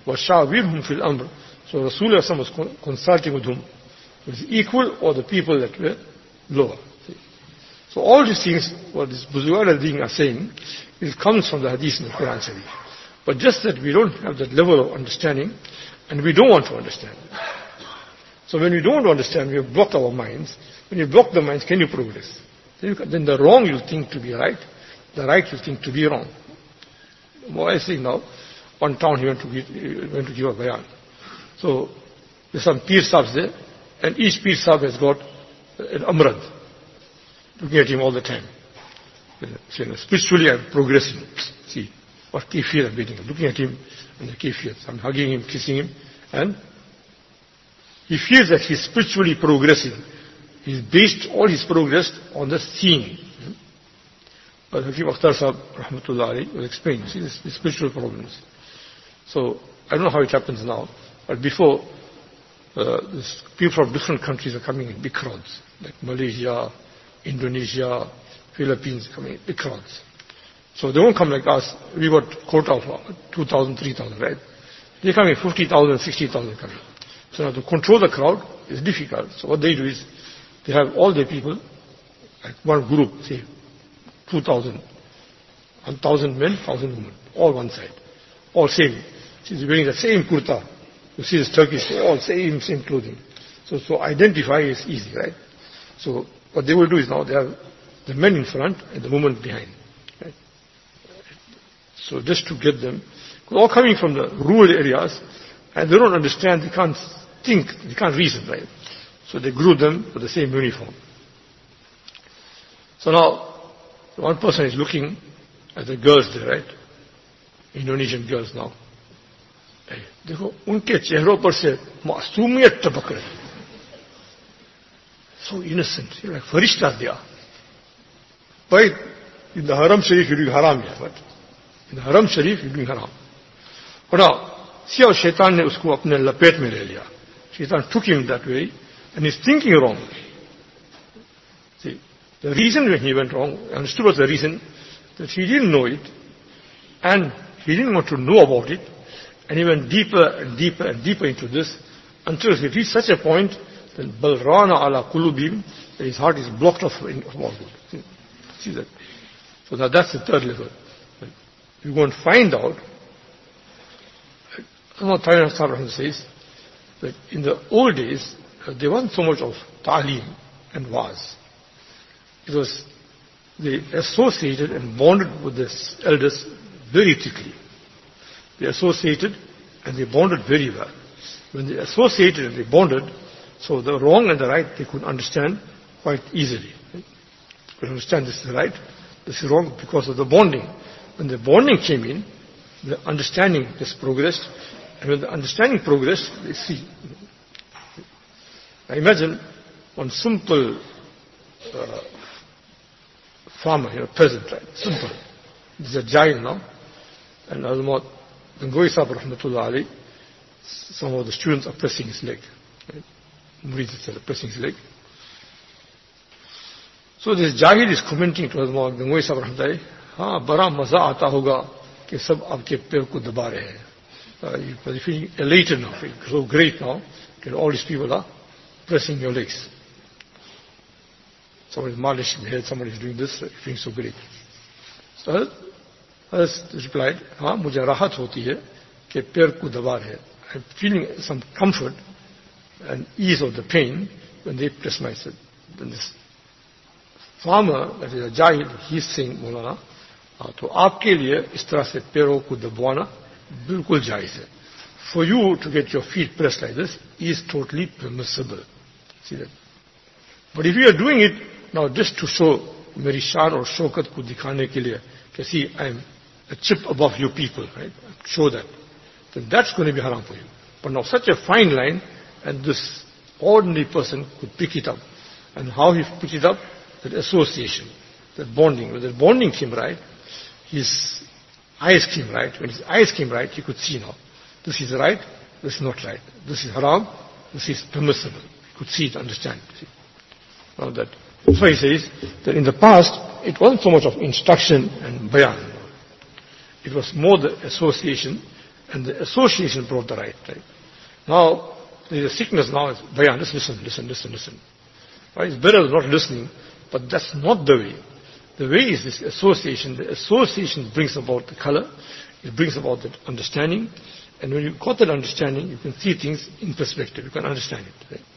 A: وَشَاوِرْهُمْ فِي الْأَمْرِ. So Rasulullah was consulting with whom? With the equal or the people that were lower. See? So all these things, what this Buzuwar al-Din are saying, it comes from the hadith in the Quran Sharif. But just that we don't have that level of understanding, and we don't want to understand. So when we don't want to understand, we have blocked our minds. When you block the minds, can you progress? Then, you can, then the wrong you think to be right, the right you think to be wrong. What I say now, one town he went to give, he went to give a bayan. So there's some Peer Sahibs there, and each Peer Sahib has got an amrad, looking at him all the time. So, you know, spiritually I'm progressing. See, what kafir I'm beating, looking at him and the kafir. I'm hugging him, kissing him, and he feels that he's spiritually progressing. He's based all his progress on the seeing. But Hakim Akhtar Sahib, Rahmatullah alayhi, will explain, see, this, this spiritual problems. So, I don't know how it happens now, but before, uh, this, people from different countries are coming in big crowds, like Malaysia, Indonesia, Philippines, coming in big crowds. So they won't come like us. We got quota of two thousand, three thousand, right? They come in fifty thousand, sixty thousand coming. So now to control the crowd is difficult. So what they do is, they have all their people, like one group, say, two thousand, one thousand men, one thousand women, all one side, all same. She's wearing the same kurta. You see this Turkish, all same, same clothing. So, so identify is easy, right? So what they will do is now they have the men in front and the women behind. Right? So just to get them, all coming from the rural areas, and they don't understand, they can't think, they can't reason, right? So they group them with the same uniform. So now, one person is looking at the girls there, right? Indonesian girls now. देखो उनके चेहरों पर से मासूमियत टपक रही. So innocent, you're like farishtas they are. But in the Haram Sharif you're doing haram here, but in the Haram Sharif you're doing haram. But now, see how Shaitan ne usko apne lapet mein le liya. Shaitan took him that way, and he's thinking wrong. See, the reason when he went wrong, understood was the reason that he didn't know it, and he didn't want to know about it, and he went deeper and deeper and deeper into this, until he reached such a point that Balrana ala kulubim, that his heart is blocked off from all good. See, see that? So now that's the third level. You go and find out. Imam Tayyib says that in the old days, uh, there wasn't so much of ta'aleem and waz. It was, they associated and bonded with the elders very thickly. They associated and they bonded very well. When they associated and they bonded, so the wrong and the right they could understand quite easily. They could understand this is right, this is wrong because of the bonding. When the bonding came in, the understanding just progressed, and when the understanding progressed, they see. Now imagine one simple uh, farmer, you know, peasant, right? Simple. He's a giant now, and Al-Mawt, Gangohi Sahib Rahmatullah alayhi, some of the students are pressing his leg. Right? Murids are pressing his leg. So this Jahil is commenting to Al-Mawt, Gangohi Sahib Rahmatullah alayhi, हाँ बड़ा मजा आता होगा कि सब आपके पैर को दबा रहे हैं. You're feeling elated now, feeling so great now, that all these people are pressing your legs. Somebody is malishing the head, somebody is doing this, feeling so great. So Hazrat replied, हाँ मुझे राहत होती है कि पैर को दबा रहे हैं. I'm feeling some comfort and ease of the pain when they press myself. Then this farmer, that is a jahil, he is saying, Maulana, तो आपके लिए इस तरह से पैरों को दबाना बिल्कुल जायज है. For you to get your feet pressed like this is totally permissible. See that? But if you are doing it now just to show मेरी शान और शौकत को दिखाने के लिए कि see I am a chip above you people, right? Show that. Then that's going to be haram for you. But now such a fine line, and this ordinary person could pick it up. And how he picked it up? That association, that bonding. When that bonding came right, his eyes came right. When his eyes came right, he could see now. This is right, this is not right. This is haram, this is permissible. He could see it, understand it. See? Now that, so he says that in the past, it wasn't so much of instruction and bayan. It was more the association And the association brought the right, right? Now, there is a sickness now, it's bayan, just listen, listen, listen, listen. Right? It's better not listening, but that's not the way. The way is this association. The association brings about the color, it brings about that understanding, and when you've got that understanding, you can see things in perspective, you can understand it. Right?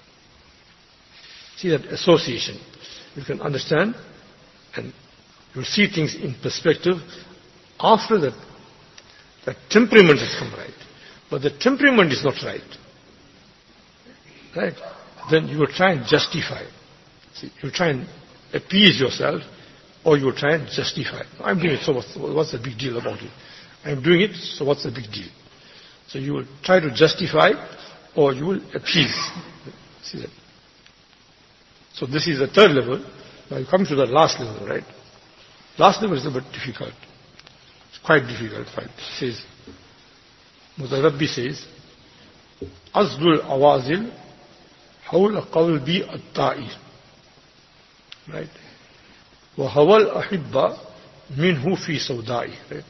A: See that association. You can understand, and you see things in perspective. After that, the temperament has come right. But the temperament is not right. Right? Then you will try and justify. See, you will try and appease yourself, or you will try and justify. I'm doing it, so what's, what's the big deal about it? I'm doing it, so what's the big deal? So you will try to justify, or you will appease. See that? So this is the third level. Now you come to the last level, right? Last level is a bit difficult. It's quite difficult. Right? It says, Mutarabbi says, Azlul awazil hawla qalbi at-ta'ir. Right? Wa hawal ahibba minhu fi sawda'i. Right?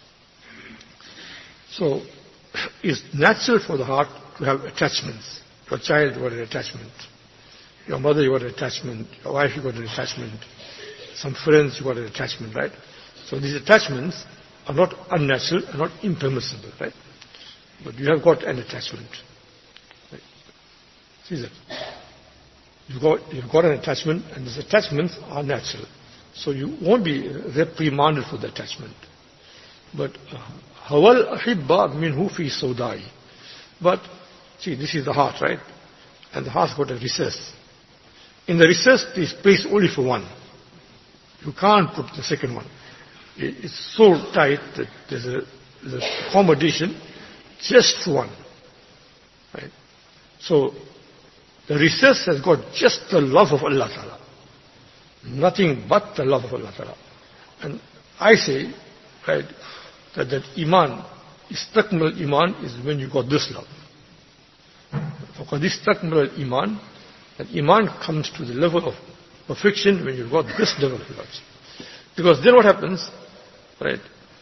A: So, it's natural for the heart to have attachments. Your child, you got an attachment. Your mother, you got an attachment. Your wife, you got an attachment. Some friends, you got an attachment, right? So these attachments are not unnatural and not impermissible, right? But you have got an attachment. Right? See that? You've got, you've got an attachment, and these attachments are natural. So you won't be reprimanded for the attachment. But hawal ahibba minhu fi sawdai. But see, this is the heart, right? And the heart's got a recess. In the recess, there is space only for one. You can't put the second one. It's so tight that there's a, there's a accommodation just for one. Right? So the recess has got just the love of Allah Ta'ala. Nothing but the love of Allah Ta'ala. And I say, right, that that iman, istakmal iman, is when you got this love. For this istakmal iman, that iman comes to the level of perfection when you've got this level of love. Because then what happens, right?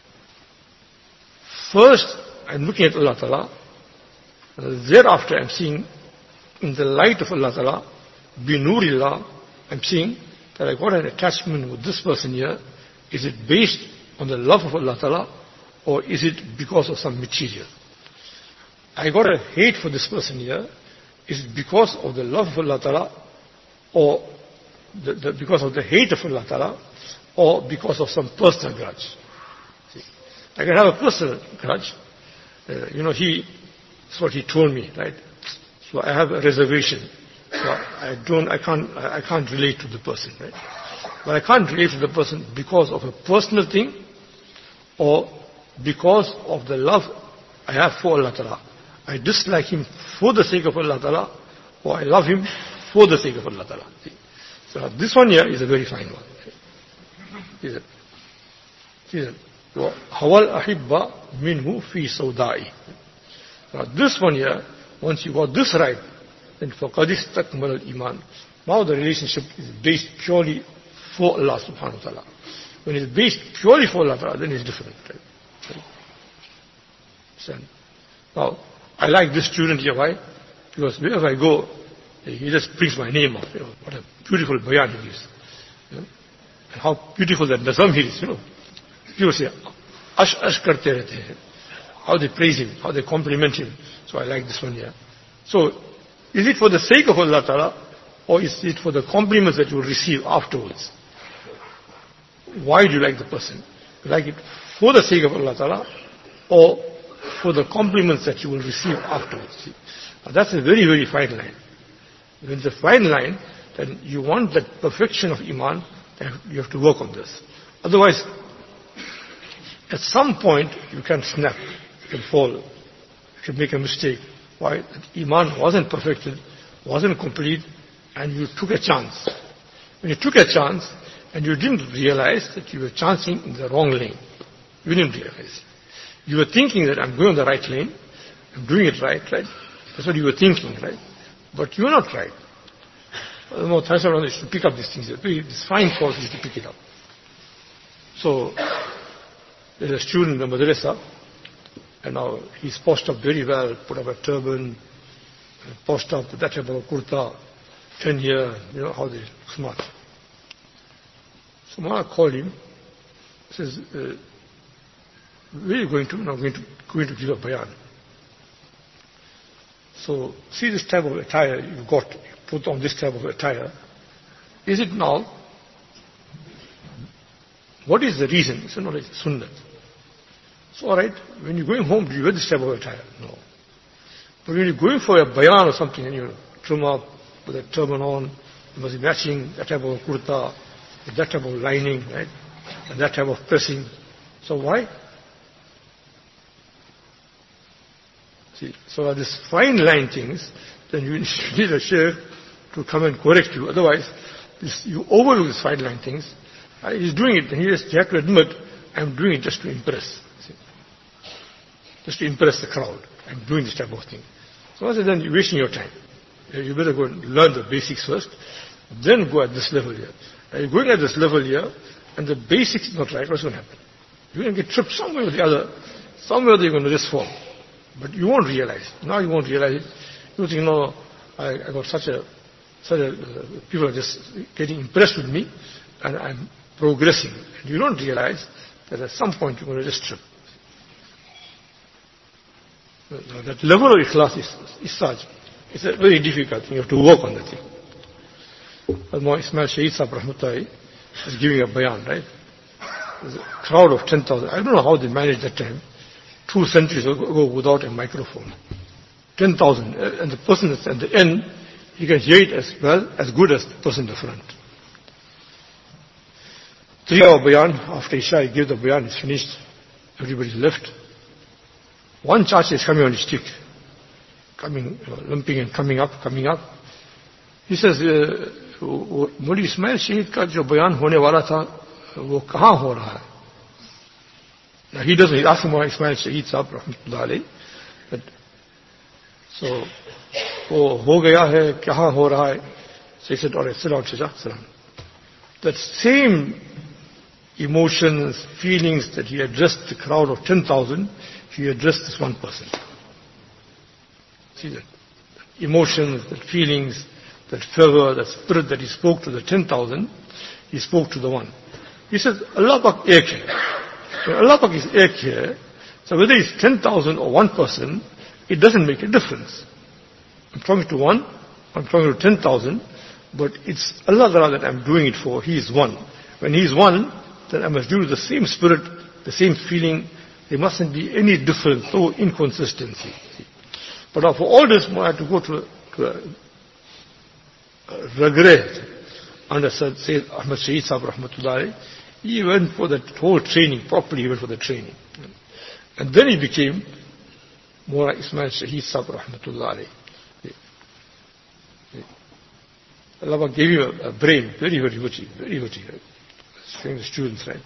A: First, I'm looking at Allah Ta'ala. Uh, thereafter, I'm seeing in the light of Allah Ta'ala, binurillah, I'm seeing that I got an attachment with this person here. Is it based on the love of Allah Ta'ala, or is it because of some material? I got a hate for this person here. Is it because of the love of Allah Ta'ala, or the, the, because of the hate of Allah Ta'ala, or because of some personal grudge? See, I can have a personal grudge. Uh, you know, he, that's what he told me, right? So I have a reservation. So I don't, I can't, I can't relate to the person, right? But I can't relate to the person because of a personal thing, or because of the love I have for Allah Ta'ala. I dislike him for the sake of Allah Ta'ala, or I love him for the sake of Allah Ta'ala. See? So this one here is a very fine one. See that? See that? Hawal ahibba minhu fi sawda'i. Now this one here, once you got this right, then faqad istakmal al-iman. Now the relationship is based purely for Allah subhanahu wa ta'ala. When it's based purely for Allah ta'ala, then it's different. Right? So, now, I like this student here, why? Because wherever I go, he just brings my name up. You know, what a beautiful bayan he gives. You know? And how beautiful that nazam he is, you know. People say, ash ash karte rehte hain. How they praise him, how they compliment him. So I like this one here. So, is it for the sake of Allah Ta'ala, or is it for the compliments that you will receive afterwards? Why do you like the person? You like it for the sake of Allah Ta'ala, or for the compliments that you will receive afterwards? See? Now that's a very, very fine line. When it's a fine line, then you want that perfection of iman, then you have to work on this. Otherwise, at some point, you can snap, you can fall, you can make a mistake. Why? That iman wasn't perfected, wasn't complete, and you took a chance. When you took a chance, and you didn't realize that you were chancing in the wrong lane. You didn't realize. You were thinking that I'm going on the right lane, I'm doing it right, right? That's what you were thinking, right? But you're not right. No, Thaisar is to pick up these things. It's fine for you to pick it up. So, there's a student in the madrasa, And now he's poshed up very well, put up a turban, poshed up that type of kurta, ten year, you know how they're smart. So Mullah called him, says, uh, where are you going to? Now going to, going to give a bayan. So, see this type of attire you've got, you put on this type of attire. Is it now? What is the reason? He said, no, it's sunnah. So, alright, when you're going home, do you wear this type of attire? No. But when you're going for a bayan or something and you trim up with a turban on, you must be matching that type of kurta, with that type of lining, right? And that type of pressing. So why? See, so these fine line things, then you need a sheikh to come and correct you. Otherwise, this, you overlook these fine line things. Uh, he's doing it, and he has, you have to admit, I'm doing it just to impress. See? Just to impress the crowd. I'm doing this type of thing. So I said, then you're wasting your time. You better go and learn the basics first, then go at this level here. Now you're going at this level here, and the basics is not right, what's going to happen? You're going to get tripped somewhere or the other, somewhere you're going to just fall. But you won't realize. Now you won't realize it. You think, no, I, I got such a, such a, uh, people are just getting impressed with me, and I'm progressing. And you don't realize that at some point you're going to just trip. That level of ikhlas is, is such. It's a very difficult thing. You have to work on that thing. Al-Mawla Ismail Shaheed Sahib Rahmatullahi is giving a bayan, right? There's a crowd of ten thousand. I don't know how they managed that time. Two centuries ago without a microphone. ten thousand. And the person that's at the end, he can hear it as well, as good as the person in the front. Three hour bayan, after Isha he gave the bayan, it's finished. Everybody's left. One charge is coming on his stick. Coming, uh, limping and coming up, coming up. He says, Mawla Ismail Shaheed ka jo bayan hone wala tha, wo kahan ho raha hai? Now he doesn't, he's asking Mawla Ismail Shaheed Sahib Rahmatullahi alayhi. So, wo ho gaya hai, kahan ho raha hai? So he said, alright, sit down, sit down. That same emotions, feelings that he addressed the crowd of ten thousand, he addressed this one person. See that? Emotions, that feelings, that fervor, that spirit that he spoke to the ten thousand, he spoke to the one. He says, Allah Pak ek hai. When Allah Pak is ek here, so whether it's ten thousand or one person, it doesn't make a difference. I'm talking to one, I'm talking to ten thousand, but it's Allah Ta'ala that I'm doing it for. He is one. When He is one, then I must do the same spirit, the same feeling. There mustn't be any difference, no inconsistency. But for all this, I had to go to, to a, a regret under Sayyid Ahmad Shaheed Sahib Rahmatullahi. He went for the whole training, properly he went for the training. And then he became Mawla Ismail Shaheed Sahib Rahmatullahi. Allah gave him a, a brain, very, very witty, very witty. Saying the students, right?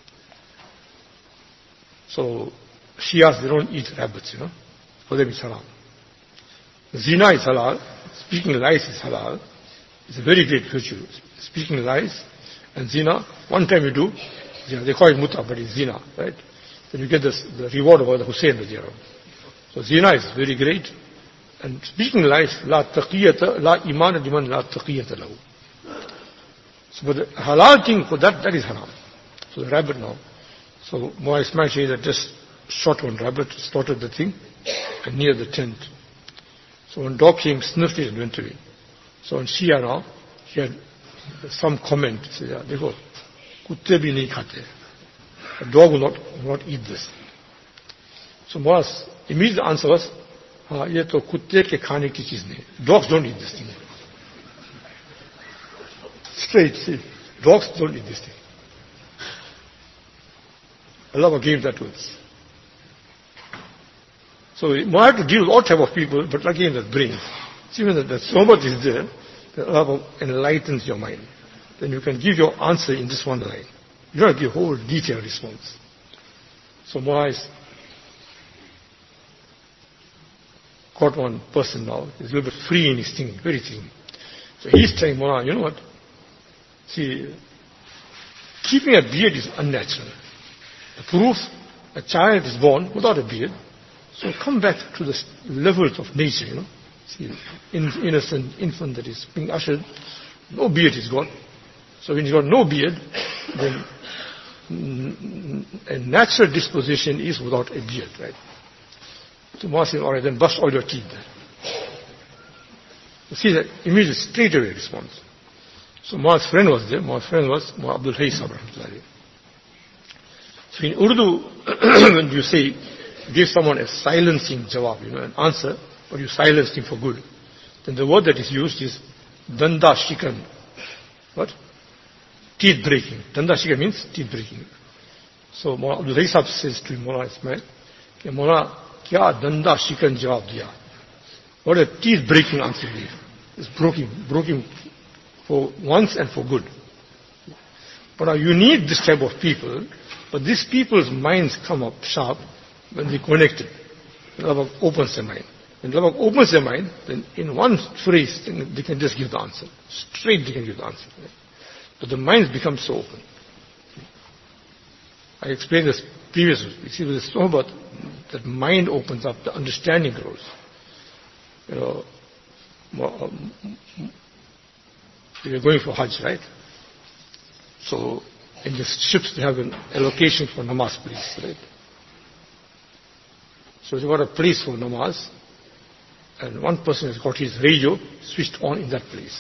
A: So, Shias, they don't eat rabbits, you know. For them it's halal. Zina is halal. Speaking lies is halal. It's a very great virtue. Speaking lies and zina, one time you do, zina, they call it muta, but it's zina, right? Then you get this, the reward of the Hussein radiallahu. So zina is very great. And speaking lies, la taqiyata, la imana liman la taqiyata lahu. So, but the halal thing for that, that is haram. So the rabbit now. So Mawla Ismail Shaheed had just shot one rabbit, slaughtered the thing, and near the tent. So when dog came, sniffed it and went away. So on Shia now, he had some comment. He said, yeah, देखो, कुत्ते भी नहीं खाते. A dog will not, will not eat this. So Mawla's immediate answer was, हाँ ये तो कुत्ते के खाने की चीज नहीं. Dogs don't eat this thing. Straight, see, dogs don't eat this thing. Allah gave that to us. So we have to deal with all type of people, but again that brain. See when that, that so much is there, that Allah enlightens your mind. Then you can give your answer in this one line. You don't have to give a whole detailed response. So Mawla is got one person now, he's a little bit free in his thinking, very thinking. So he's telling Mawla, you know what? See, keeping a beard is unnatural. The proof a child is born without a beard, So come back to the levels of nature, you know. See, in, innocent infant that is being ushered, no beard is gone. So when he's got no beard, then a natural disposition is without a beard, right? So Muhammad said, all right, then brush all your teeth. You see that immediate straight away response. So Muhammad's friend was there. Muhammad's friend was Muhammad Abdul Hayy Sahib. So in Urdu, when you say, give someone a silencing jawab, you know, an answer, but you silence him for good, then the word that is used is danda shikan. What? Teeth breaking. Danda shikan means teeth breaking. So Mullah Abdul Hayy Sahib says to Mullah Ismail, Mullah, kya danda shikan jawab diya? What a teeth breaking answer he gave. It's broken, broken for once and for good. But now you need this type of people, but these people's minds come up sharp when they connect it. Allah opens their mind. When Allah opens their mind, then in one phrase they can just give the answer. Straight they can give the answer. But the minds become so open. I explained this previously. You see, with the sohbat, that mind opens up, the understanding grows. You know, we are going for Hajj, right? So in the ships they have an allocation for namaz place, right? So they've got a place for namaz, and one person has got his radio switched on in that place.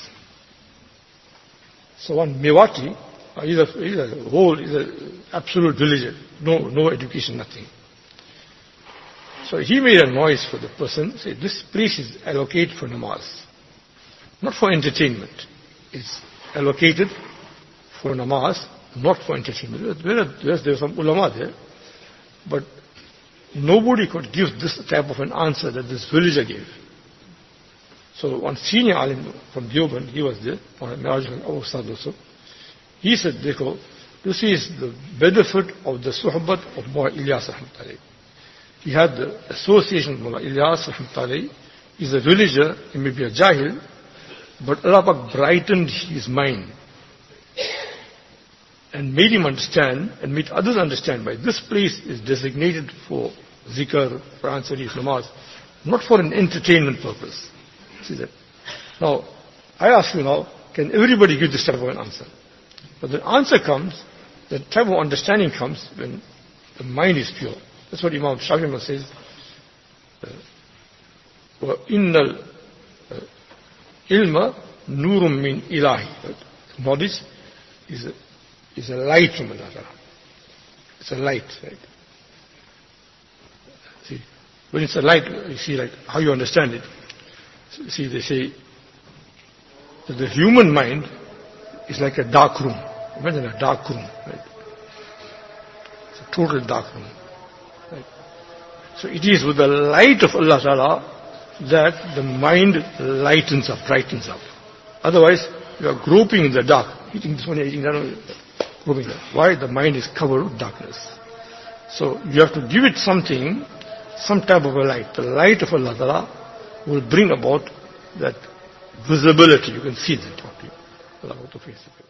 A: So one Mewati, is a, is a whole, is an absolute villager, no, no education, nothing. So he made a noise for the person, said, this place is allocated for namaz, not for entertainment. It's allocated for namaz, not for entertainment. Yes, there are some ulama there, but nobody could give this type of an answer that this villager gave. So one senior alim from Deoband, he was there, on Miraj al-Awsad also. He said, Dekho, this is the benefit of the suhbat of Mullah Ilyas rahmatullahi. He had the association with Mullah Ilyas rahmatullahi. He's a villager, he may be a jahil, but Allah brightened his mind and made him understand and made others understand by this place is designated for zikr, for answering namaz, not for an entertainment purpose. See that? Now, I ask you now, can everybody give this type of an answer? But the answer comes, the type of understanding comes when the mind is pure. That's what Imam Shafi'i says. Innal ilma nurum min ilahi. Knowledge is a, is a light from Allah. It's a light, right? See, when it's a light, you see like how you understand it. See, they say that the human mind is like a dark room. Imagine a dark room, right? It's a total dark room. Right? So it is with the light of Allah Ta'ala that the mind lightens up, brightens up. Otherwise, you are groping in the dark, eating this one, eating that one, groping there. Why? The mind is covered with darkness. So you have to give it something, some type of a light. The light of Allah Ta'ala will bring about that visibility. You can see that. Allah, what the face of it.